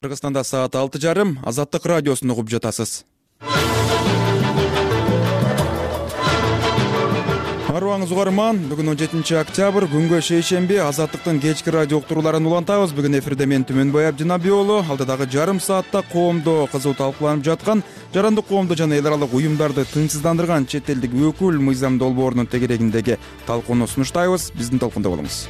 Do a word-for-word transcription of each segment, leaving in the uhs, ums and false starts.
Кыргызстанда саат алты жарым, Азаттык радиосун угуп жатасыз. Арыбаңыз угарман, бүгүн он жетинчи октябрь, күнгө шейшемби, Азаттыктын кечки радио уктурууларын улантабыз. Бүгүн эфирде мен Түмөнбай Абдинабий уулу, алдыдагы жарым саатта коомдо кызуу талкууланып жаткан, жарандык коомду жана эл аралык уюмдарды тынчсыздандырган чет элдик өкүл Мыйзам долбоорунун тегерегиндеги талкууну сунуштайбыз. Биздин талкуунда болуңуз.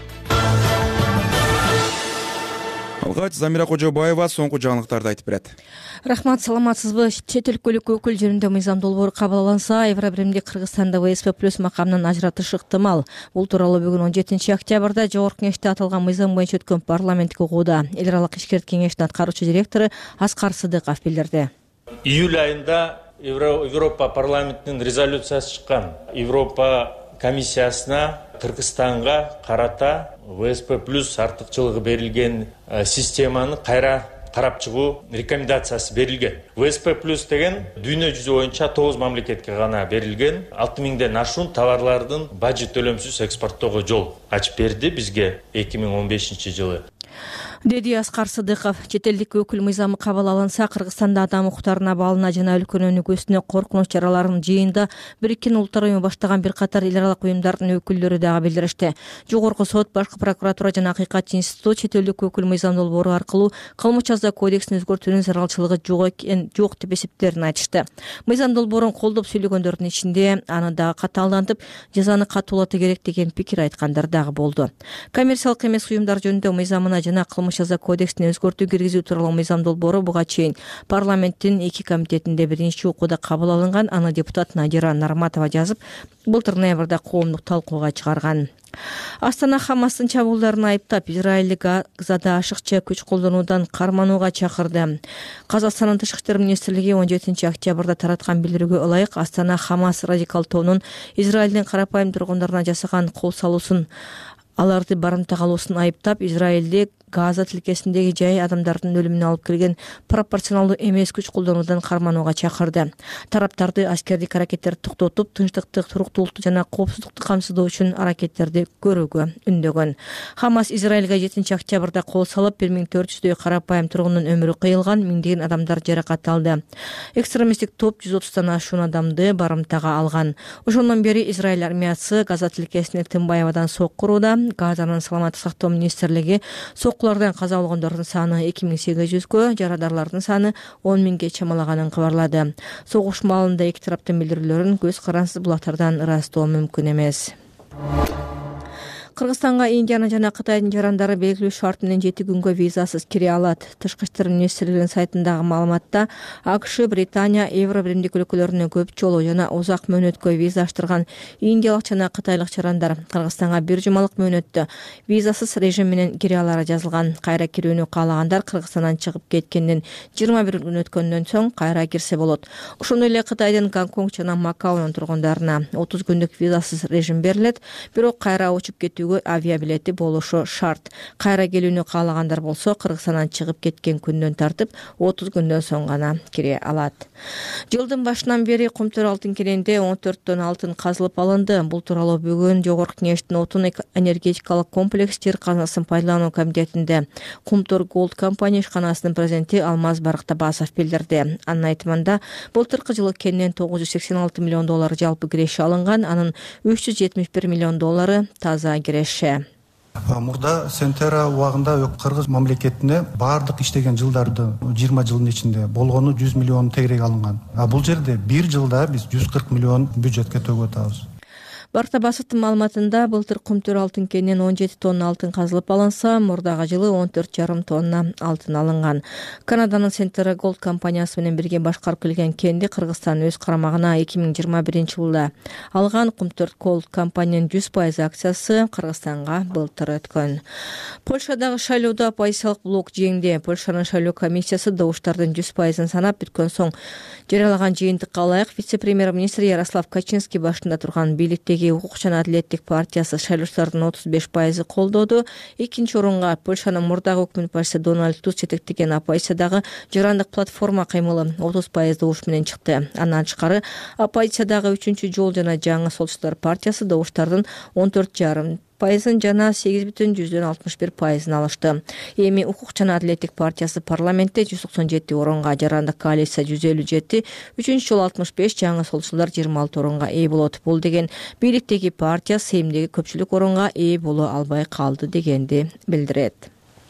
Алгач Замира Кожобаева соңку жаңылыктарды айтып берет. Рахмат, саламатсызбы? Чет өлкөлүк өкүл жөнүндө мыйзам долбоору кабыл алынса, Евробиримди Кыргызстанда вэ эс пэ плюс макамынан ажыратыш ыктымал. Бул тууралуу бүгүн он жетинчи октябрда Жогорку Кеңеште аталган мыйзам боюнча өткөн парламенттик угууда эл аралык ишкерт кеңештин аткаруучу директору Аскар Сыдыков билдирди. Июль айында Европа парламентинин резолюциясы чыккан. Европа комиссиясына Кыргызстанга карата вэ эс пэ плюс артыкчылыгы берилген системаны кайра карап чыгуу рекомендациясы берилген. вэ эс пэ плюс деген дүйнө жүзү боюнча тогуз мамлекетке гана берилген. алты миңден ашуун товарлардын бажы төлөмсүз экспорттоого жол ачып берди бизге эки миң он бешинчи жылы. Деди Аскар Сыдыков, чет элдик өкүл мыйзамы кабыл алынса, Кыргызстанда адам укуктарына баалына жана өлкөнүн өнүгүүсүнө коркунуч чараларын жыйында Бириккен Улуттар уюму баштаган бир катар эл аралык уюмдардын өкүлдөрү дагы билдиришти. Жогорку сот, башкы прокуратура жана Акыйкат институту чет элдик өкүл мыйзам долбоору аркылуу кылмыш жаза кодексин өзгөртүүнүн зарылчылыгы жок экен, жок деп эсептерин айтышты. Мыйзам долбоорун колдоп сүйлөгөндөрдүн ичинде аны дагы катаалантып, жазаны катуулатуу керек деген пикир айткандар дагы болду. Коммерциялык эмес уюмдар жөнүндө мыйзамына жана кылмыш жаза кодексине өзгөртүү киргизүү тууралуу мыйзам долбоору буга чейин парламенттин эки комитетинде биринчи окууда кабыл алынган. Аны депутат Надира Нарматова жазып, былтыр ноябрда коомдук талкууга чыгарган. Астана Хамастын чабуулдарын айыптап, Израиль Газада ашыкча күч колдонуудан карманууга чакырды. Казакстандын тышкы иштер министрлиги он жетинчи октябрда тараткан билдирүүгө ылайык Астана Хамас радикал тобунун Израилдин карапайым тургундарына жасаган кол салуусун, аларды барымтага алуусун айыптап, Израилди Газа тилкесиндеги жай адамдардын өлүмүнө алып келген пропорционалдуу эмес күч колдонуудан карманууга чакырды. Тараптарды аскердик аракеттерди токтотуп, тынчтыкты, туруктуулукту жана коопсуздукту камсыздоо үчүн аракеттерди көрүүгө үндөгөн. Хамас Израилга жетинчи октябрда кол салып, бир миң төрт жүздөй карапайым тургундун өмүрү кыйылган, миңдеген адамдар жаракат алды. Экстремисттик топ жүз отуздан ашуун адамды барымтага алган. Ошондон бери Израиль армиясы Газа тилкесине тынбай абадан сокку урууда. Газанын саламаттык сактоо министрлиги соккулардан каза болгондордун саны эки миң сегиз жүзгө, жарадарлардын саны он миңге чамалаганын кабарлады. Согуш маалында эки тараптын билдирүүлөрүн көз карансыз булактардан ырастоо мүмкүн эмес. Кыргызстанга Индиянын жана Кытайдын жарандары белгилүү шарт менен жети күнгө визасыз кире алат. Тышкы иштер министрлигинин сайтындагы маалыматта АКШ, Британия, Евробиримдик өлкөлөрүнөн көп жолу жана узак мөөнөткө виза аштырган индиялык жана кытайлык жарандар Кыргызстанга бир жумалык мөөнөттө визасыз режим менен кире алары жазылган. Кайра кирүүнү каалагандар Кыргызстандан чыгып кеткенден жыйырма бир күн өткөндөн соң кайра кирсе болот. Ошондой эле Кытайдын Гонконг жана Макаонун тургундарына отуз күндүк визасыз режим берилет, бирок кайра учуп кетүү авиабилети болушу шарт. Кайра келүүнү каалагандар болсо, Кыргызстандан чыгып кеткен күндөн тартып отуз күндөн соң гана кире алат. Жылдын башынан бери Кумтөр алтын кененде он төрт тонна алтын казылып алынды. Бул тууралуу бүгүн Жогорку Кеңештин отун энергетикалык комплекс жер казынасын пайдалануу комитетинде Кумтөр Голд компания ишканасынын президенти Алмаз Барктабасов билдирди. Анын айтымында, былтыркы жылы кеннен тогуз жүз сексен алты миллион доллар жалпы киреше алынган, анын үч жүз жетимиш бир миллион доллары таза киреше. Мурда Сентера убагында Кыргыз мамлекетине баардык иштеген жылдарды жыйырма жылдын ичинде болгону жүз миллион тегерек алынган. А бул жерде бир жылда биз жүз кырк миллион бюджетке төгүп атабыз. Барктабасовдун маалыматында былтыр Кумтөр алтын кененен он жети тонна алтын казылып алынса, мурдагы жылы он төрт жарым тонна алтын алынган. Канаданын Сентера Голд компаниясы менен бирге башкарып келген кенди Кыргызстан өз карамагына эки миң жыйырма биринчи жылда алган. Кумтөр Голд компаниянын жүз пайыз акциясы Кыргызстанга былтыр өткөн. Польшадагы шайлоодо оппозициялык блок жеңди. Польшанын шайлоо комиссиясы добуштардын жүз пайызын санап бүткөн соң жарыялаган жыйынтыкка ылайык вице-премьер-министр Ярослав Качинский башында турган бийликтеги Укук жана Адилеттик партиясы шайлоочулардын отуз беш пайызы колдоду. Экинчи орунга Польшанын мурдагы өкмөт башчысы Дональд Туск жетектеген оппозициядагы жарандык платформа каймылы отуз пайыз добуш менен чыкты. Андан тышкары оппозициядагы үчүнчү жол жана жаңы солчулар партиясы добуштардын он төрт жарым пайызын жана сегиз бүтүн жүздөн алтымыш бир пайызын алышты. Эми Укук жана Адилеттик партиясы парламентте жүз токсон жети орунга, жарандык коалиция жүз элүү жети, үчүнчү жолу алтымыш беш, жаңы солчулар жыйырма алты орунга ээ болот. Бул деген бийликтеги партия Сеймдеги көпчүлүк орунга ээ боло албай калды дегенди билдирет.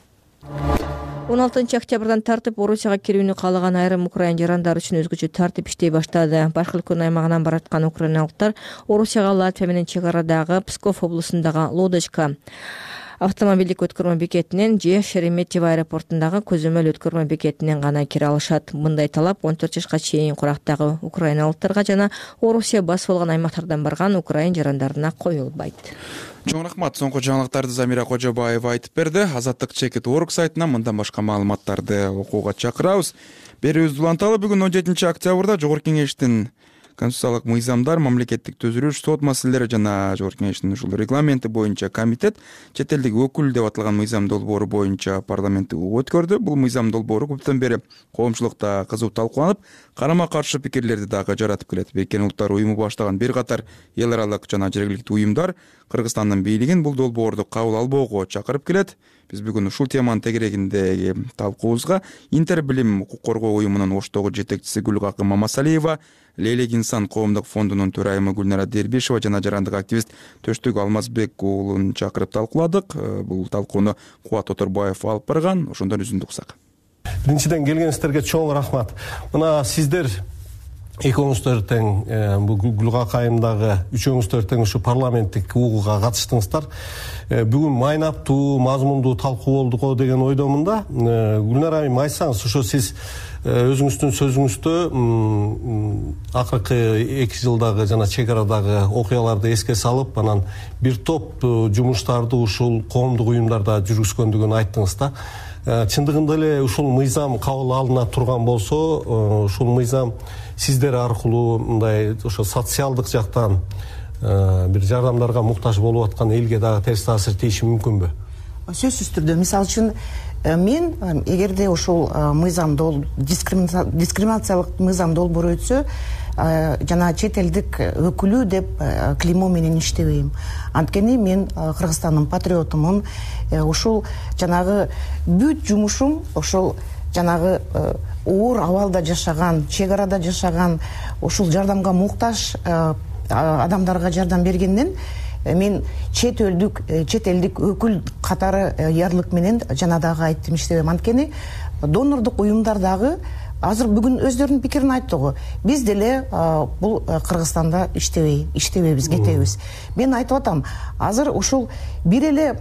он алтынчы октябрдан тартып Орусияга кирүүнү каалаган айрым украин жарандары үчүн өзгөчө тартип иштей баштады. Башкы өлкөнүн аймагынан бараткан украиналыктар Орусияга Латвия менен чек арадагы Псков облусундагы Лодочка автомобилдик өткөрмө бекетинен же Шереметьево аэропортундагы көзөмөл өткөрмө бекетинен гана кире алышат. Мындай талап он төрт жашка чейин курактагы украиналыктарга жана Орусия басып алган аймактардан барган украин жарандарына коюлбайт. Чоң рахмат. Соңку жаңылыктарды Замира Кожобаева айтып берди. Азаттык чекит орг сайтынан мындан башка маалыматтарды окууга чакырабыз. Берүүбүздү уланталы. Бүгүн он жетинчи октябрда Жогорку Кеңештин Конституциялык мыйзамдар, мамлекеттик төзүлүш, сот маселелери жана Жогорку Кеңештин ушул регламенти боюнча комитет чет элдик өкүл деп аталган мыйзам долбоору боюнча парламентти өткөрдү. Бул мыйзам долбоору көптөн бери коомчулукта кызуу талкууланып, карама каршы пикирлерди дагы жаратып келет. Бириккен Улуттар уюму баштаган бир катар эл аралык жана жергиликтүү уюмдар Кыргызстандын бийлигин бул долбоорду кабыл албоого чакырып келет. Биз бүгүн ушул теманын тегерегиндеги талкуубузга Интер билим укук коргоо уюмунун Оштогу жетекчиси Гүлгакы Мамасалиева, Лейлек инсан коомдук фондунун төрайымы Гүлнара Дербишева жана жарандык активист Төштүк Алмазбек уулун чакырып талкууладык. Бул талкууну Кубат Оторбаев алып барган. Ошондон үзүндү уксак. Биринчиден келгениңиздерге чоң рахмат. Мына сиздер экөөңүздөр тең бул Гүлгакы айымдагы үчөөңүздөр тең ушу парламенттик угууга катыштыңыздар. Бүгүн майнаптуу, мазмундуу талкуу болду го деген ойдомун да. Гүлнара айым, айтсаңыз, ошо сиз өзүңүздүн сөзүңүздө акыркы эки жылдагы жана чек арадагы окуяларды эске салып, анан бир топ жумуштарды ушул коомдук уюмдарда жүргүзгөндүгүн айттыңыз да. Чындыгында эле ушул мыйзам кабыл алына турган болсо, ушул мыйзам сиздер аркылуу мындай ошо социалдык жактан бир жардамдарга муктаж болуп аткан элге дагы терс таасир тийиши мүмкүнбү? Сөзсүз түрдө, мисалы үчүн мен эгерде ошол мыйзам дискриминациялык мыйзам долбоору өтсө, жана чет элдик өкүлү деп клеймо менен иштебейм. Анткени мен Кыргызстандын патриотумун. Ошол жанагы бүт жумушум ошол жанагы оор абалда жашаган, чек арада жашаган, ошол жардамга муктаж адамдарга жардам бергенден мен чет элдик чет элдик өкүл катары ярлык менен жана дагы айттым иштебейм. Анткени донордук уюмдар дагы азыр бүгүн өздөрүнүн пикирин айтты го. Биз деле бул Кыргызстанда иштебей, иштебейбиз, кетебиз. Мен айтып атам, азыр ушул бир эле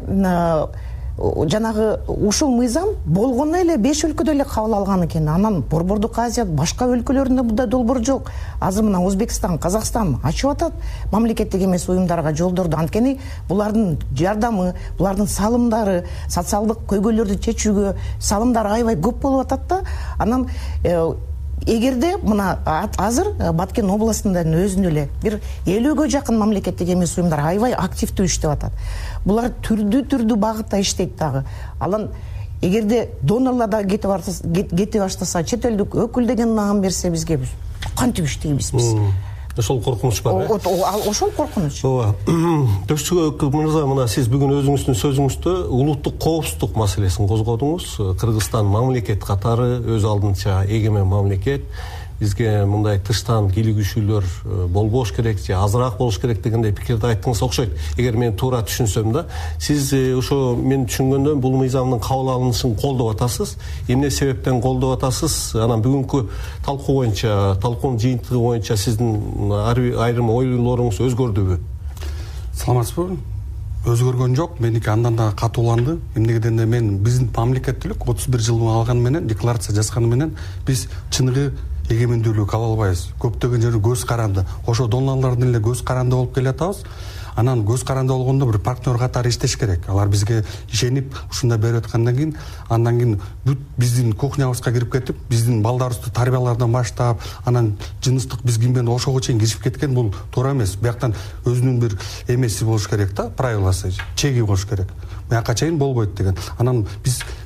жанагы ушул мыйзам болгону эле беш өлкөдө эле кабыл алган экен. Анан Борбордук Азия башка өлкөлөрүндө мындай долбоор жок. Азыр мына Өзбекстан, Казакстан ачып атат мамлекеттик эмес уюмдарга жолдорду. Анткени булардын жардамы, булардын салымдары, социалдык көйгөйлөрдү чечүүгө салымдары аябай көп болуп атат да. Анан эгерде мына азыр Баткен областынын өзүндө эле бир элүүгө жакын мамлекеттик эмес уюмдар аябай активдүү иштеп атат. Булар түрдүү-түрдүү багытта иштейт дагы. Алан эгерде донорлар да кете баштаса, чет элдик өкүл деген наам берсе бизге, биз кантип иштейбиз биз? Ошол коркунуч бар, э? Ошол коркунуч. Ооба. Төштүк мырза, мына сиз бүгүн өзүңүздүн сөзүңүздө улуттук коопсуздук маселесин козгодуңуз. Кыргызстан мамлекет катары өз алдынча эгемен мамлекет. Бизге мындай тыштан кийлигүүчүлөр болбош керек же азыраак болуш керек дегендей пикирди айттыңыз окшойт. Эгер мен туура түшүнсөм да, сиз ошо мен түшүнгөндө бул мыйзамдын кабыл алынышын колдоп атасыз. Эмне себептен колдоп атасыз? Анан бүгүнкү талкуу боюнча, талкуунун жыйынтыгы боюнча сиздин айрым ойлоруңуз өзгөрдүбү? Саламатсызбы? Өзгөргөн жок. Меники андан да катууланды. Эмнегеден да мен биздин мамлекеттүүлүк отуз бир жыл алган менен, декларация жазганы менен биз чыныгы эгемендүүлүк ала албайбыз. Көптөгөн жерде көз каранды. Ошо донорлордун эле көз каранды болуп келатабыз. Анан көз каранды болгондо бир партнер катары иштеш керек. Алар бизге ишенип ушундай берип аткандан кийин, андан кийин бүт биздин кухнябызга кирип кетип, биздин балдарыбызды тарбиялардан баштап, анан жыныстык биз ким менен ошого чейин кирип кеткен, бул туура эмес. Бияктан өзүнүн бир эмеси болуш керек да, правиласы, чеги болуш керек. Бияка чейин болбойт деген. Анан биз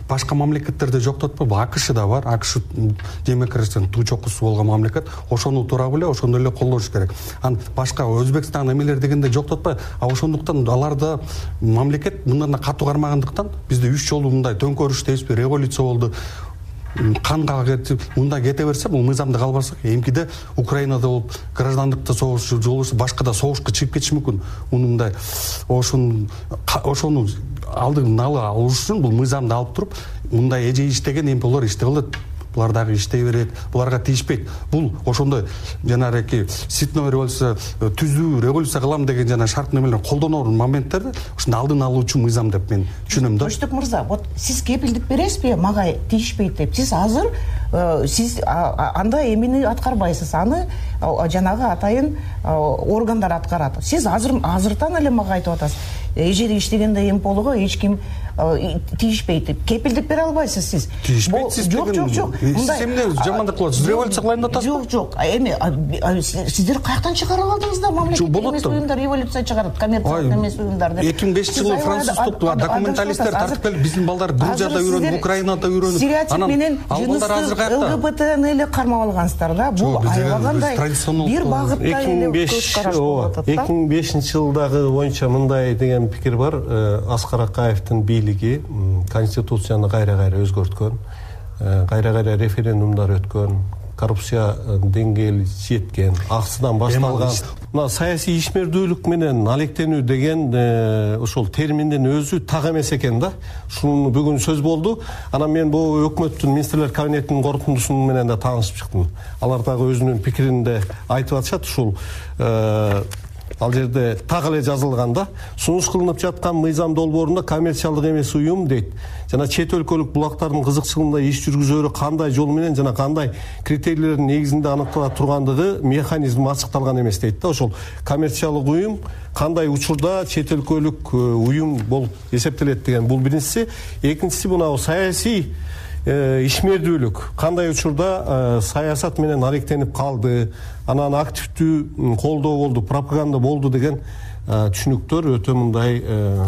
башка мамлекеттерде жок деп атпайбы, АКШда бар. АКШ демократиянын туу чокусу болгон мамлекет. Ошону туурабы эле ошондой эле колдош керек. Анан башка Өзбекстан эмелер дегенде жок деп атпайбы. А ошондуктан аларда мамлекет мындан да катуу кармагандыктан бизде үч жолу мындай төңкөрүш дейбизби, революция болду. Канга кетип, мында кете берсе, бул мыйзамды калбасак, эмкиде Украинада болуп, граждандыкта согуш жолбошу, башкада согушка чыгып кетиши мүмкүн. Муну мындай ошону ошону алдын ала алыш үчүн бул мыйзамды алып туруп, мындай эже иштеген эми булар иштей алат. Булар дагы иштей берет, буларга тийишпейт. Бул ошондой жанагы ситной революция, түзүү революция кылам деген жана шарт немелер колдонор моменттерде ушуну алдын алуучу мыйзам деп мен түшүнөм да. Тоштук мырза, вот сиз кепилдик бересизби, мага тийишпейт деп. Сиз азыр сиз анда эмени аткарбайсыз, аны жанагы атайын органдар аткарат. Сиз азыр азыртан эле мага айтып атасыз. Эжери иштегенде эми болгоо эч ким тийишпейт деп. Кепилдик бере албайсыз сиз. Тийишпейт сиз. Жок, жок, жок. Сиз эмне жамандык кыласыз? Революция кылайын деп атасызбы? Жок, жок. Эми сиздер каяктан чыгарып алдыңыздар? Мамлекеттик эмес уюмдар революция чыгарат, коммерциялык эмес уюмдар деп. эки миң бешинчи жылы француздук документалисттер тартып келип, биздин балдар Грузияда үйрөнүп, Украинада үйрөнүп, анан ал балдар азыр каякта? ЛГБТны эле кармап алгансыздар да. Бул аябагандай бир багытта эле көз караш болуп атат да. эки миң бешинчи жылдагы боюнча мындай деген пикир бар. Аскар Акаевдин бийлиги конституцияны кайра-кайра өзгөрткөн, кайра-кайра референдумдар өткөн, коррупция деңгээли жеткен, аксыдан башталган. Мына саясий ишмердүүлүк менен алектенүү деген ошол терминдин өзү так эмес экен да. Шуну бүгүн сөз болду. Анан мен бул өкмөттүн министрлер кабинетинин корутундусу менен да таанышып чыктым. Алар дагы өзүнүн пикиринде айтып атышат. Ушул ал жерде так эле жазылган да. Сунуш кылынып жаткан мыйзам долбоорунда коммерциялык эмес уюм дейт. Жана чет өлкөлүк булактардын кызыкчылыгында иш жүргүзөрү кандай жол менен жана кандай критерийлердин негизинде аныктала тургандыгы механизм ачыкталган эмес дейт да. Ошол коммерциялык уюм кандай учурда чет өлкөлүк уюм болуп эсептелет деген бул биринчиси. Экинчиси мына саясий ишмердүүлүк кандай учурда саясат менен алектенип калды, анан активдүү колдоо болду, пропаганда болду деген түшүнүктөр өтө мындай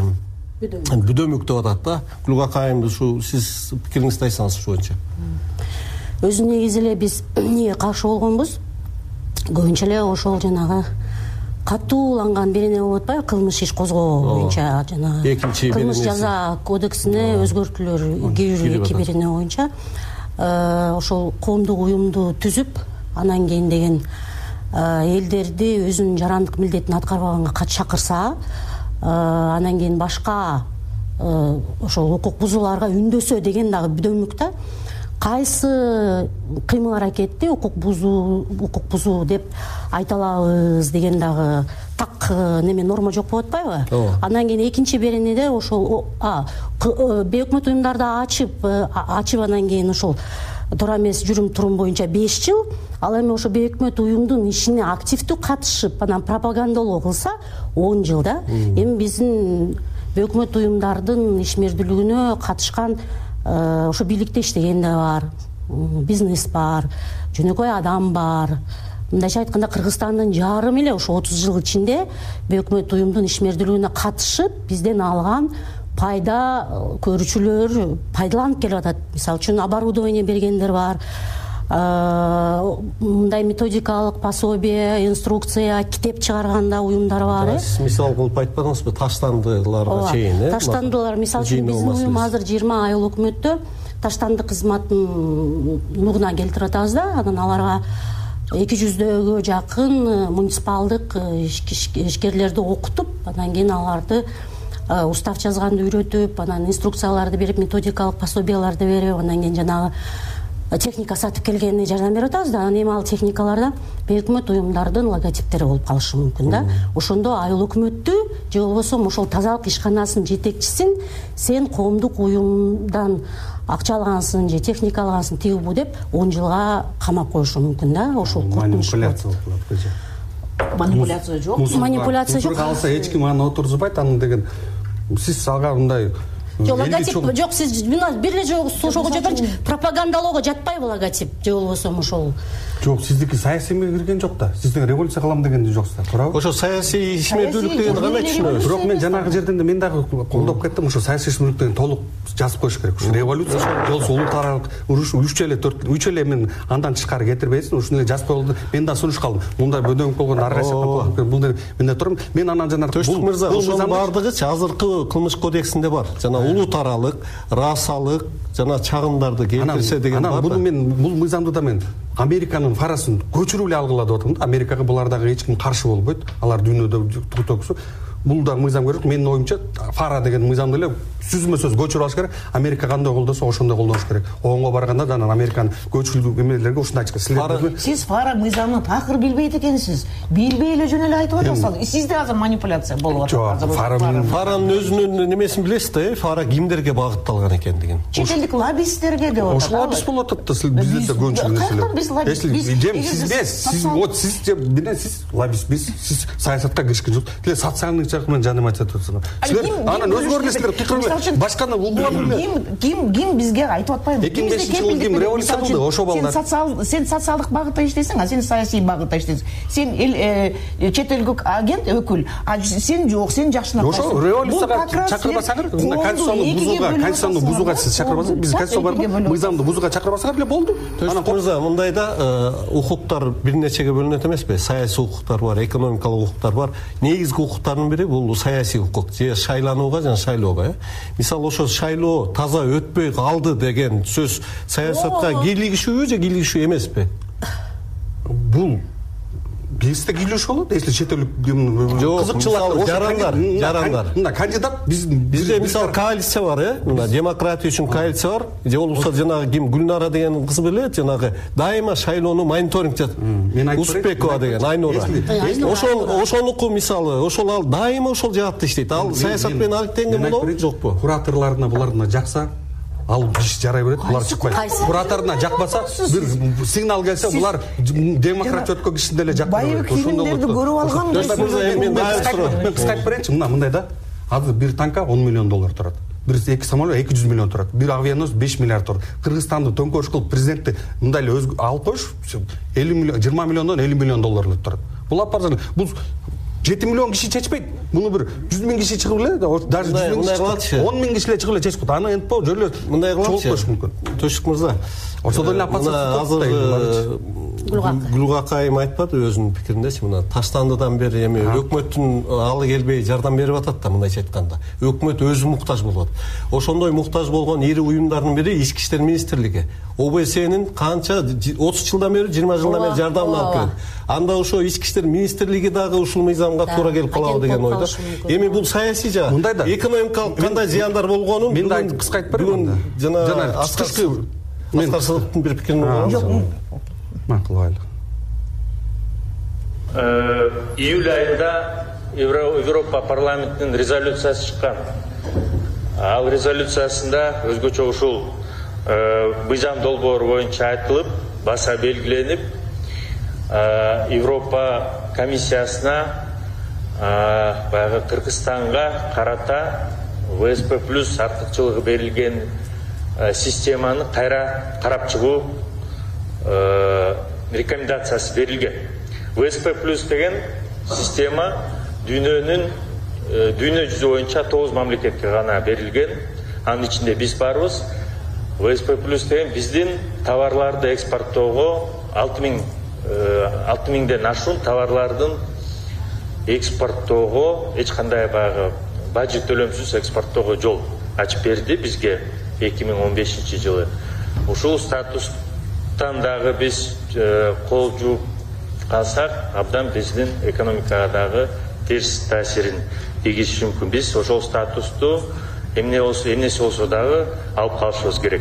бүдөмүк деп атат да. Гүлга Кайымды ушу сиз пикириңизди айтсаңыз ушу боюнча. Өзү негизи эле биз эмнеге каршы болгонбуз? Көбүнчө эле ошол жанагы катууланган берене болуп атпайбы, кылмыш иш козгоо боюнча жана кылмыш жаза кодексине өзгөртүүлөр кээ бир эки берене боюнча ошол коомдук уюмду түзүп, анан кийин деген элдерди өзүнүн жарандык милдетин аткарбаганга кат чакырса, анан кийин башка ошол укук бузууларга үндөсө деген дагы бүдөмүк да. Кайсы кыймыл аракетти укук бузуу укук бузуу деп айта алабыз деген дагы так неме норма жок болуп атпайбы? Анан кийин экинчи беренеде ошол бейөкмөт уюмдарды ачып ачып анан кийин ошол туура эмес жүрүм турум боюнча беш жыл, ал эми ошо бейөкмөт уюмдун ишине активдүү катышып анан пропагандалоо кылса он жыл да. Эми биздин бейөкмөт уюмдардын ишмердүүлүгүнө катышкан ошо бийликте иштеген да бар, бизнес бар, жөнөкөй адам бар. Мындайча айтканда Кыргызстандын жарым эле ошо отуз жыл ичинде бейөкмөт уюмдун ишмердүүлүгүнө катышып, бизден алган пайда көрүүчүлөр пайдаланып келип атат. Мисалы үчүн оборудование бергендер бар, мындай методикалык пособие, инструкция, китеп чыгарганда уюмдар бар. Сиз мисал кылып айтпадыңызбы таштандыларга чейин, э? Таштандылар, мисалы үчүн биздин уюм азыр жыйырма айыл өкмөттө таштанды кызматын нугуна келтирип атабыз да. Анан аларга эки жүздөгө жакын муниципалдык ишкерлерди окутуп, анан кийин аларды устав жазганды үйрөтүп, анан инструкцияларды берип, методикалык пособияларды берип, анан кийин жанагы техника сатып келгенине жардам берип атабыз да. Анан эми ал техникаларда бейөкмөт уюмдардын логотиптери болуп калышы мүмкүн да. Ошондо айыл өкмөттү же болбосо ошол тазалык ишканасынын жетекчисин сен коомдук уюмдан акча алгансың же техника алгансың тиги бу деп он жылга камап коюшу мүмкүн да. Ошол манипуляция манипуляция жок. Манипуляция жок. Калса эч ким аны отургузбайт, анын деген сиз алга мындай Жок, логотип жок, сиз мына бир эле жолу ошого жатырчы, пропагандалоого жатпайбы логотип? Же болбосо ошол. Жок, сиздики саясийге кирген жок да. Сиздин революция кылам деген жоксуздар, туурабы? Ошо саясий ишмердүүлүк дегенди кандай түшүнөбүз? Бирок мен жанагы жерден мен дагы колдоп кеттим, ошо саясий ишмердүүлүк деген толук жазып коюш керек. Ушу революция болсо улут аралык уруш үч эле төрт үч эле мен андан тышкары кетирбейсиң, ушуну эле жазып коюлду. Мен да сунуш калдым. Мында бөдөнгүп болгон ар кайсы бул мен да турам. Мен анан жанагы Төштүк мырза, ошонун баардыгычы азыркы кылмыш кодексинде бар. Жана улут аралык, расалык, жана чагымдарды келтирсе деген бар. Анан буну мен бул мыйзамды да мен Американын фарасын көчүрүп эле алгыла деп атам да. Америкага булардагы эч ким каршы болбойт. Алар дүйнөдө туктоксу. Бул да мыйзам керек. Менин оюмча фара деген мыйзамды эле сүзмө сөз көчүрүп алыш керек. Америка кандай колдосо ошондой колдош керек. Оңго барганда да анан Американын көчүрүү эмелерге ушундай айткан. Силер сиз фара мыйзамын такыр билбейт экенсиз. Билбей эле жөн эле айтып атасыз. Сизде азыр манипуляция болуп атат. Жок, фаранын өзүнүн немесин билесиз да, фара кимдерге багытталган экендигин. Чет лоббисттерге деп атат. Ошол лоббист болуп атат да, бизде көчүрүү нерселер. Сиз вот сиз менен сиз лоббист, биз сиз саясатка киришкен жок. Тиле социальный жак менен жаным айтып атасыздар. Силер анан өзгөрүлөсүздөр, кыйкырып башканы угулам эле. Ким ким ким бизге айтып атпайбы? эки миң бешинчи жылы ким революция кылды, ошо балдар. Сен социал сен социалдык багытта иштейсиң, а сен саясий багытта иштейсиң. Сен чет элдик агент, өкүл. А сен жок, сен жакшынак. Ошо революцияга чакырбасаңар, конституцияны бузууга, конституцияны бузууга сиз чакырбасаңар, биз конституция бар, мыйзамды бузууга чакырбасаңар эле болду. Анан мырза, мындайда укуктар бир нечеге бөлүнөт эмеспи? Саясий укуктар бар, экономикалык укуктар бар. Негизги укуктардын бири бул саясий укук, же шайланууга жана шайлоого. Мисалы ошо шайлоо таза өтпөй калды деген сөз саясатка кийлигишүүбү же кийлигишүү эмеспи? Бул бизде кийлигиш болот, если чет элдик кызыкчылык жарандар, жарандар. Мына кандидат биз бизде мисалы коалиция бар, э? Мына демократия үчүн коалиция бар. Же болбосо жанагы ким Гүлнара деген кыз билет, жанагы дайыма шайлоону мониторинг жасап. Успекова деген Айнура. Ошол ошонуку мисалы, ошол ал дайыма ошол жаатта иштейт. Ал саясат менен алектенген болобу, жокпу? Кураторларына буларына жакса, ал иш жарай берет, булар чыкпайт. Кураторуна жакпаса, бир сигнал келсе, булар демократ өткөн кишине эле жакпайт. Фильмдерди көрүп алган. Мен кыска айтып берейинчи, мына мындайда азыр бир танка он миллион доллар турат. Бир эки самолет эки жүз миллион турат. Бир авианос беш миллиард турат. Кыргызстанды төңкөрүш кылып президентти мындай эле алып коюш элүү миллион, жыйырма миллиондон элүү миллион долларлык турат. Бул апарсан, бул жети миллион киши чечпейт. Муну бир жүз миң киши чыгып эле, даже он миң киши эле чыгып эле чечип коет. Аны энтпо жөлө мындай кылчу мүмкүн. Төшүк мырза. Ошодон эле апатсыз Гүлгакайым айтпады өзүнүн пикириндечи, мына таштандыдан бери эми өкмөттүн алы келбей жардам берип атат да, мындайча айтканда. Өкмөт өзү муктаж болот. Ошондой муктаж болгон ири уюмдардын бири Ички иштер министрлиги. О Б С'нин канча отуз жылдан бери, жыйырма жылдан бери жардамын алып келет. Анда ошо Ички иштер министрлиги дагы ушул мыйзамга туура келип калабы деген ойдо. Эми бул саясий жагы, экономикалык кандай зыяндар болгонун мен да кыска айтып берем. Жана аскарчы Аскар Садыктын бир пикирин угабыз. Макулайлы. Июль айында Европа парламентинин резолюциясы чыккан. Ал резолюциясында өзгөчө ушул мыйзам долбоору боюнча айтылып, баса белгиленип, Европа комиссиясына баягы Кыргызстанга карата В С П плюс артыкчылыгы берилген системаны кайра карап чыгуу рекомендациясы берилген. В С П плюс деген система дүйнөнүн дүйнө жүзү боюнча тогуз мамлекетке гана берилген. Анын ичинде биз барбыз. В С П плюс деген биздин товарларды экспорттоого алты миңден ашуун товарлардын экспорттоого эч кандай баягы бажы төлөмсүз экспорттоого жол ачып берди бизге эки миң он бешинчи жылы. Ушул статустан дагы биз кол жууп калсак, абдан биздин экономикага дагы терс таасирин тийгизиши мүмкүн. Биз ошол статусту эмнеси болсо дагы алып калышыбыз керек.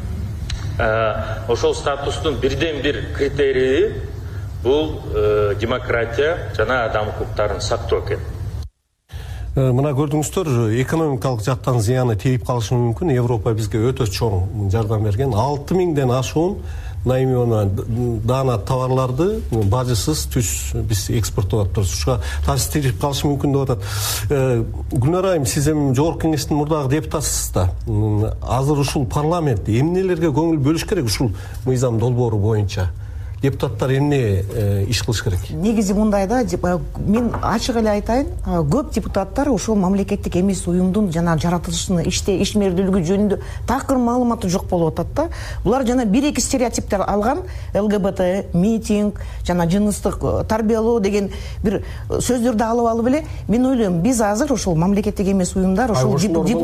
Ошол статустун бирден бир критерийи бул демократия жана адам укуктарын сактоо экен. Мына көрдүңүздөр, экономикалык жактан зыяны тийип калышы мүмкүн. Европа бизге өтө чоң жардам берген. алты миңден ашуун наимона даана товарларды бажысыз түз биз экспорттоп атабыз. Ушуга таасир тийип калышы мүмкүн деп атат. Гүлнар айым, сиз эми жогорку кеңештин мурдагы депутатысыз да. Азыр ушул парламент эмнелерге көңүл бөлүш керек ушул мыйзам долбоору боюнча? Депутаттар эмне иш кылыш керек? Негизи мындай да, мен ачык эле айтайын, көп депутаттар ошол мамлекеттик эмес уюмдун жана жаратылышын иште ишмердүүлүгү жөнүндө такыр маалыматы жок болуп атат да. Булар жана бир эки стереотиптер алган, ЛГБТ, митинг, жана жыныстык тарбиялоо деген бир сөздөрдү алып алып эле, мен ойлойм, биз азыр ошол мамлекеттик эмес уюмдар ошол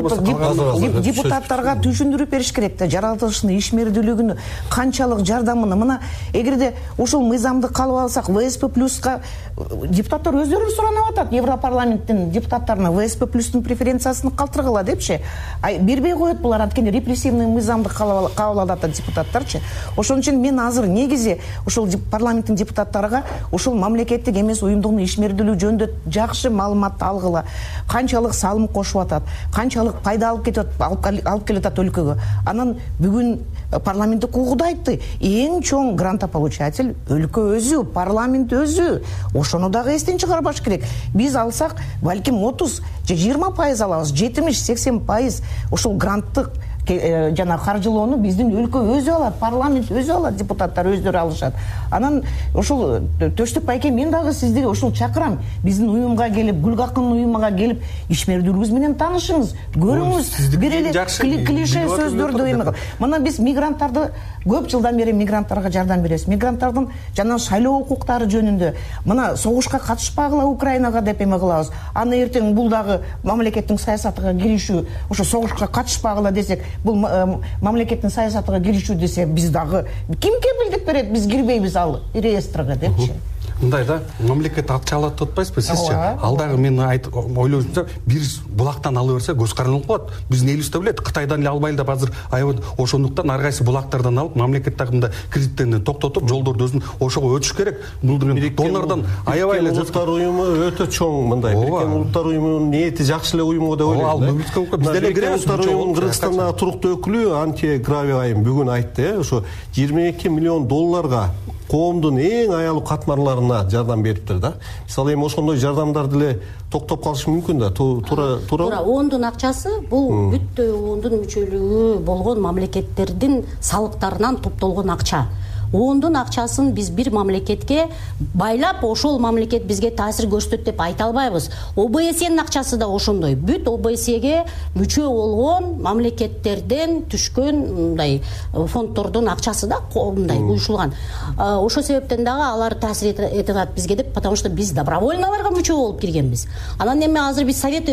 депутаттарга түшүндүрүп бериш керек да, жаратылышын ишмердүүлүгүнү, канчалык жардамын. Мына эгерде ошол мыйзамды калып алсак, ВСП плюска депутаттар өздөрү суранып атат, Европарламенттин депутаттарына ВСП плюстун преференциясын калтыргыла депчи. Ай бербей коет булар, анткени репрессивный мыйзамды кабыл алат депутаттарчы. Ошон үчүн мен азыр негизи ошол парламенттин депутаттарга ошол мамлекеттик эмес уюмдун ишмердүүлүгү жөнүндө жакшы маалыматты алгыла. Канчалык салым кошуп атат, канчалык пайда алып кетип алып келип атат өлкөгө. Анан бүгүн парламентте куугуда айтты, эң чоң грантополучатель өлкө өзү, парламент өзү. Ошону дагы эстен чыгарбаш керек. Биз алсак, балким отуз же жыйырма пайыз алабыз, жетимиш сексен пайыз ошол гранттык жана каржылоону биздин өлкө өзү алат, парламент өзү алат, депутаттар өздөрү алышат. Анан ошол Төштүк байке, мен дагы сизди ошол чакырам, биздин уюмга келип, Гүлгакын уюмуга келип, ишмердүүлүгүбүз менен таанышыңыз, көрүңүз, бир эле клише сөздөрдү эме. Мына биз мигранттарды көп жылдан бери мигранттарга жардам беребиз. Мигранттардын жана шайлоо укуктары жөнүндө, мына согушка катышпагыла Украинага деп эме кылабыз. Аны эртең бул дагы мамлекеттин саясатыга киришүү, ошо согушка катышпагыла десек, бул мамлекеттин саясатыга киришүү десе, биз дагы ким кепилдик берет, биз кирбейбиз ал реестрге депчи. Мындай да, мамлекет акча алат деп атпайсызбы сизчи? Ал дагы мен ойлоймчу, бир булактан ала берсе көз карандылык болот. Биздин элибизде билет, Кытайдан эле албайлы деп азыр аябай ошондуктан ар кайсы булактардан алып, мамлекет тагында кредиттерди токтотуп, жолдорду өзүн ошого өтүш керек. Бул донордон аябай эле Улуттар уюму өтө чоң мындай. Бириккен Улуттар уюмунун ниети жакшы эле уюм деп ойлойм. Биз деле киребиз. Улуттар уюмунун Кыргызстандагы туруктуу өкүлү Антия Гравиайым бүгүн айтты, ошо жыйырма эки миллион долларга коомдун эң аялуу катмарларына жардам бериптир да. Мисалы эми ошондой жардамдарды эле токтоп калышы мүмкүн да. Туура туура. Ондун акчасы бул бүттө ондун мүчөлүгү болгон мамлекеттердин салыктарынан топтолгон акча. Ондун акчасын биз бир мамлекетке байлап, ошол мамлекет бизге таасир көрсөтөт деп айта албайбыз. ОБСЕнин акчасы да ошондой. Бүт ОБСЕге мүчө болгон мамлекеттерден түшкөн мындай фонддордун акчасы да мындай уюшулган. Ошол себептен дагы алар таасир этет бизге деп, потому что биз добровольно аларга мүчө болуп киргенбиз. Анан эми азыр биз совет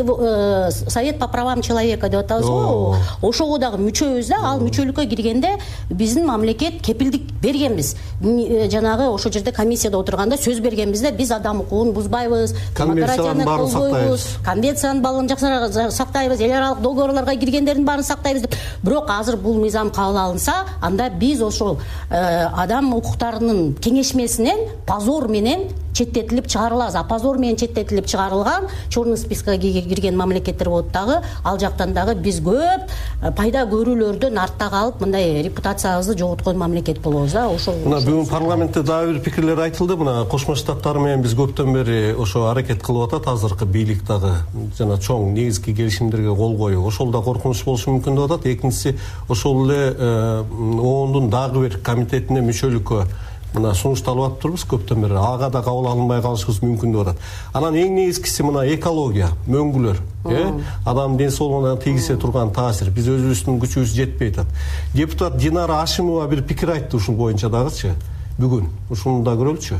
совет по правам человека деп атабыз го. Ошого дагы мүчөбүз да, ал мүчөлүккө киргенде биздин мамлекет кепилдик берген. Биз жанагы ошол жерде комиссияда отурганда сөз бергенбиз да, биз адам укугун бузбайбыз, демократияны колдойбуз, конвенциянын баарын жакшы сактайбыз, эл аралык долбоорлорго киргендердин баарын сактайбыз деп. Бирок азыр бул мыйзам кабыл алынса, анда биз ошол адам укуктарынын кеңешмесинен позор менен четтетилип чыгарылабыз. А позор менен четтетилип чыгарылган черный спискага кирген мамлекеттер болот дагы, ал жактан дагы биз көп пайда көрүүлөрдөн артта калып, мындай репутациябызды жоготкон мамлекет болобуз да. Мына бүгүн парламентте дагы бир пикирлер айтылды. Мына Кошмо Штаттар менен биз көптөн бери ошо аракет кылып атат, азыркы бийлик дагы жана чоң негизги келишимдерге кол коюу. Ошол да коркунуч болушу мүмкүн деп атат. Экинчиси, ошол эле оондун дагы бир комитетине мүчөлүккө мына сунушталып атпырбыз көптөн бери. Ага да кабыл алынбай калышыбыз мүмкүн деп атат. Анан эң негизгиси мына экология, мөңгүлөр, э, адам ден соолугуна тийгизе турган таасир. Биз өзүбүздүн күчүбүз жетпей атат. Депутат Динара Ашимова бир пикир айтты ушул боюнча дагычы. Бүгүн ушуну да көрөлүчү.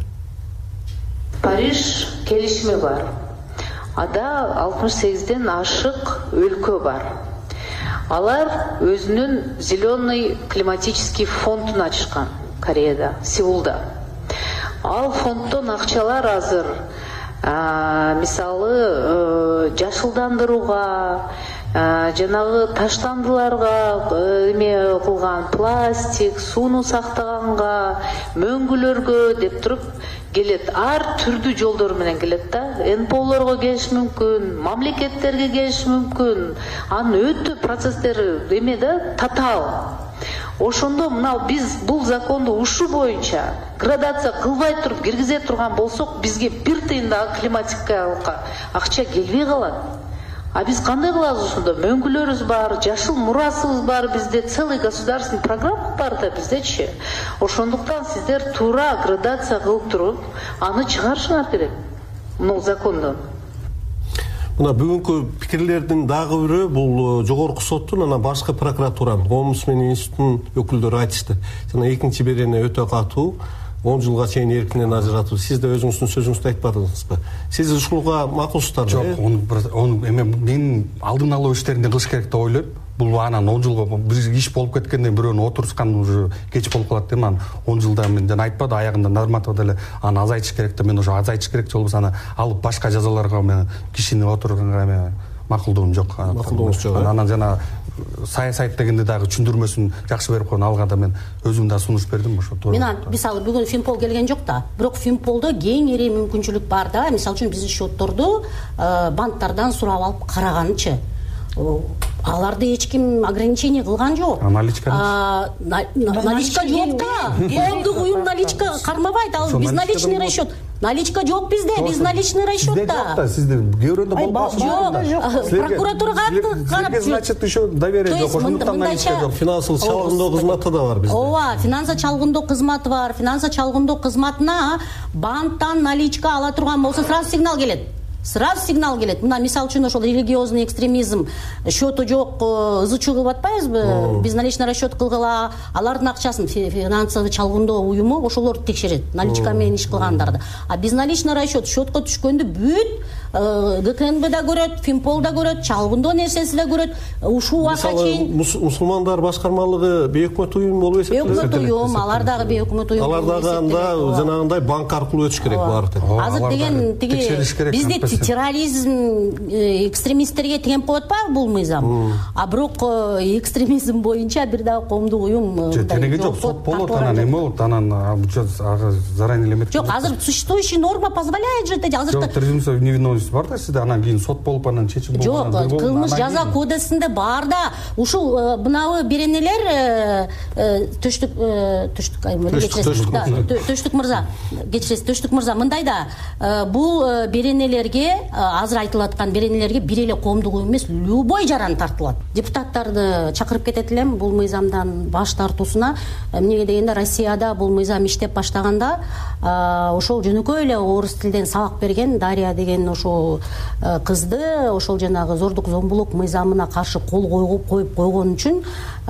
Париж келишими бар. Ада алтымыш сегизден ашык өлкө бар. Алар өзүнүн зеленый климатический фондун ачышкан. Кореяда, Сеулда. Ал фонддон акчалар азыр мисалы жашылдандырууга, жанагы таштандыларга эме кылган пластик, сууну сактаганга, мөңгүлөргө деп туруп келет, ар түрдүү жолдор менен келет да. эн пэ олорго келиш мүмкүн, мамлекеттерге келиш мүмкүн. Анын өтө процесстери эме да, татаал. Ошондо мына биз бул законду ушу боюнча градация кылбай туруп киргизе турган болсок, бизге бир тыйын да климатикалык акча келбей калат. А биз кандай кылабыз ошондо? Мөңгүлөрүбүз бар, жашыл мурасыбыз бар, бизде целый государственный программа бар да биздечи. Ошондуктан сиздер туура градация кылып туруп, аны чыгарышыңар керек. Мына закондон. Мына бүгүнкү пикирлердин дагы бирөө бул жогорку соттун анан башкы прокуратуранын, омбудсмен институтунун өкүлдөрү айтышты. Жана экинчи берене өтө катуу, он жылга чейин эркинен ажыратуу. Сиз да өзүңүздүн сөзүңүздү айтпадыңызбы? Сиз ушуга макулсуздарбы? Жок, ону эме мен алдын алуу иштерин кылыш керек деп ойлойм. Бул анан он жылга бир иш болуп кеткенден бирөөнү отурускан уже кеч болуп калат дейм. Анан он жылда мен жана айтпады, аягында норматив деле аны азайтыш керек деп, мен уже азайтыш керек же болбосо аны алып башка жазаларга мен кишини отурганга эме макулдугум жок. Макулдугуңуз жок. Анан жана саясат дегенде дагы түшүндүрмөсүн жакшы берип койгон, алга да мен өзүм да сунуш бердим ошо. Мен мисалы бүгүн Финпол келген жок да, бирок Финполдо кеңири мүмкүнчүлүк бар да. Мисалы үчүн биздин счетторду банктардан сурап алып караганчы. Аларды эч ким ограничение кылган жок. Наличка наличка жок да. Коомдук уюм наличка кармабайт. Ал биз наличный расчет. Наличка жок бизде, биз наличный расчетта. Сизде кээ бирөөндө болбашы. Жок. Прокуратурага карап жүрөт. Значит, еще доверие жок. Ошондуктан наличка жок. Финансылык чалгындоо кызматы да бар бизде. Ооба, финанса чалгындоо кызматы бар. Финанса чалгындоо кызматына банктан наличка ала турган болсо сразу сигнал келет. Сразу сигнал келет. Мына мисалы үчүн ошол религиозный экстремизм, счету жок, ызычуу кылып атпайбызбы? Биз наличный расчет кылгыла, алардын акчасын финансовый чалгындоо уюму ошолорду текшерет, наличка менен иш кылгандарды. А биз наличный расчет счетко түшкөндү бүт гэ ка эн бэ да көрөт, Финпол да көрөт, чалгындоо нерсеси да көрөт. Ушул убакка чейин мусулмандар башкармалыгы бейөкмөт уюм болуп эсептелет. Бейөкмөт уюм, алар дагы бейөкмөт уюм. Алар дагы анда жанагындай банк аркылуу өтүш керек баары тең. Азыр деген тиги бизде терроризм экстремисттерге темп коет атпайбы бул мыйзам? А бирок экстремизм боюнча бир дагы коомдук уюм тереги жок, сот болот, анан эме болот, анан заранее элемет. Жок, азыр существующая норма позволяет же это. Азыр презумпция невиновности бар да сизде, анан кийин сот болуп анан чечим болуп. Жок, кылмыш жаза кодексинде бар да. Ушул мынабы беренелер төштүк төштүк айым төштүк мырза, кечиресиз, төштүк мырза, мындай да, бул беренелерге азыр айтылып аткан беренелерге бир эле коомдук уюм эмес, любой жаран тартылат. Депутаттарды чакырып кетет элем бул мыйзамдан баш тартуусуна. Эмнеге дегенде Россияда бул мыйзам иштеп баштаганда ошол жөнөкөй эле орус тилден сабак берген Дарья деген ошол кызды ошол жанагы зордук зомбулук мыйзамына каршы кол коюп коюп койгон үчүн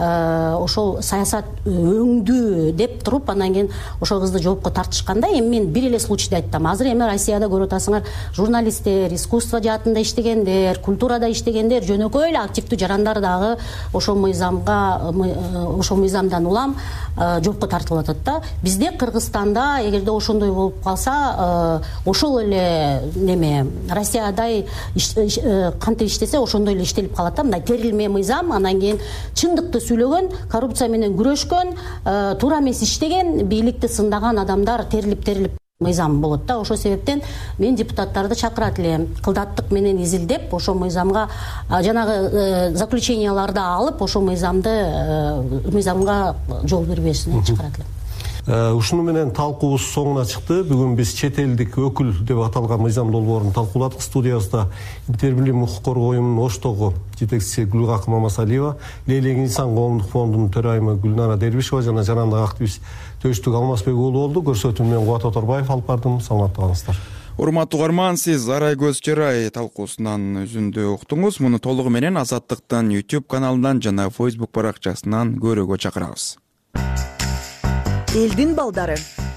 ошол саясат өңдүү деп туруп, анан кийин ошол кызды жоопко тартышканда, эми мен бир эле случайды айттым. Азыр эми Россияда көрүп атасыңар, журналисттер, искусство жаатында иштегендер, культурада иштегендер, жөнөкөй эле активдүү жарандар дагы ошол мыйзамга ошол мыйзамдан улам жоопко тартылып атат да. Бизде Кыргызстанда эгерде ошондой болуп калса, ошол эле неме Россиядай кантип иштесе ошондой эле иштелип калат да. Мындай терилме мыйзам, анан кийин чындыкты сүйлөгөн, коррупция менен күрөшкөн, туура эмес иштеген, бийликти сындаган адамдар терилип-терилип мыйзам болот да. Ошол себептен мен депутаттарды чакырат элем, кылдаттык менен изилдеп, ошол мыйзамга жанагы заключенияларды алып, ошол мыйзамды мыйзамга жол бербешине чакырат элем. Ушуну менен талкуубуз соңуна чыкты. Бүгүн биз чет элдик өкүл деп аталган мыйзам долбоорун талкууладык. Студиябызда Интербилим укук коргоо уюмунун Оштогу жетекчиси Гүлгакы Мамасалиева, Лейлек инсан коомдук фондунун төрайымы Гүлнара Дербишева жана жанагындай активист Төштүк Алмазбек уулу болду. Көрсөтүү менен Кубат Оторбаев алып бардым. Саламатта калыңыздар. Урматтуу угарман, сиз Арай көз чырай талкуусунан үзүндү уктуңуз. Муну толугу менен Азаттыктын YouTube каналынан жана Facebook баракчасынан көрүүгө чакырабыз. Элдин балдары.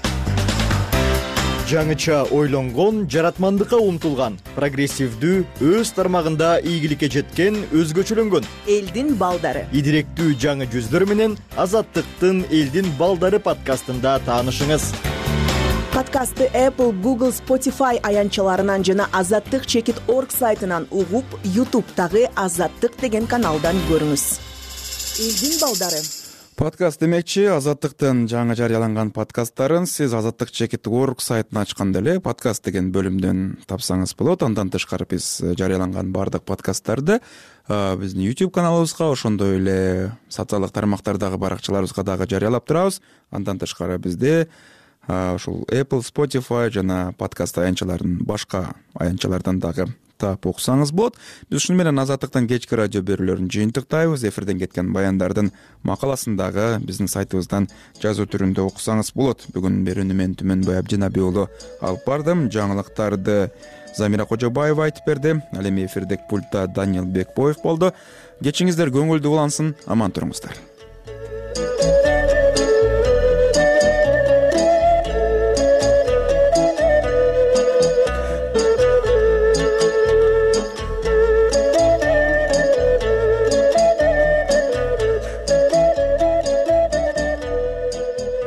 Жаңыча ойлонгон, жаратмандыкка умтулган, прогрессивдүү, өз тармагында ийгиликке жеткен, өзгөчөлөнгөн элдин балдары. Идиректүү жаңы жүздөр менен Азаттыктын Элдин балдары подкастында таанышыңыз. Подкастты Apple, Google, Spotify аянчаларынан жана азаттык чекит точка орг сайтынан угуп, YouTube'тагы Азаттык деген каналдан көрүңүз. Элдин балдары. Подкаст демекчи Азаттыктын жаңы жарыяланган подкасттарын сиз Азаттык чекиттик орг сайтын ачканда эле подкаст деген бөлүмдөн тапсаңыз болот. Андан тышкары биз жарыяланган баардык подкасттарды биздин YouTube каналыбызга, ошондой эле социалдык тармактардагы баракчаларыбызга дагы жарыялап турабыз. Андан тышкары бизде ушул Apple, Spotify жана подкаст аянтчаларынын башка аянтчалардан дагы таап окусаңыз болот. Биз ушуну менен Азаттыктын кечки радио берүүлөрүн жыйынтыктайбыз. Эфирден кеткен баяндардын макаласын дагы биздин сайтыбыздан жазуу түрүндө окусаңыз болот. Бүгүн берүүнү мен Түмөнбай Абдинабий уулу алып бардым. Жаңылыктарды Замира Кожобаева айтып берди. Ал эми эфирдеги пультта Даниил Бекбоев болду. Кечиңиздер көңүлдүү улансын, аман туруңуздар.